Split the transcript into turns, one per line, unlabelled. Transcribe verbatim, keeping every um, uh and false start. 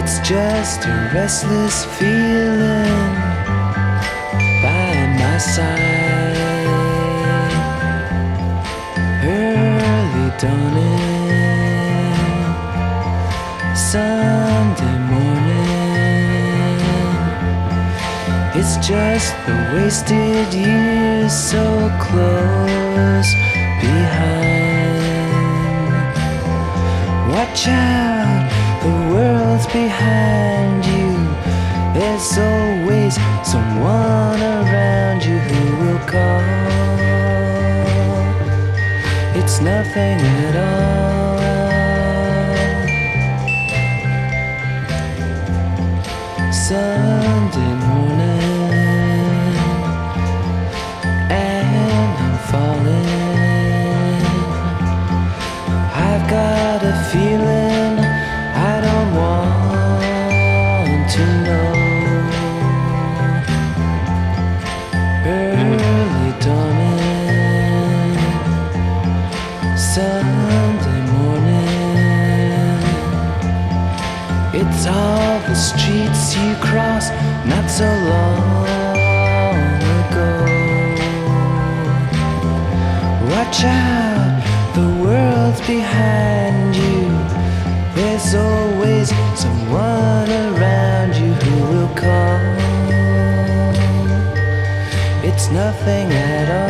It's just a restless feeling by my side. Early dawning, Sunday morning. It's just the wasted years so close behind. Watch out, the world's behind you. There's always someone around you who will call. It's nothing at all. Sunday morning, and I'm falling. I've got a feeling I don't want to know. Early dawning, Sunday morning. It's all the streets you crossed not so long ago. Watch out, the world's behind you. There's always someone around you who will call. It's nothing at all.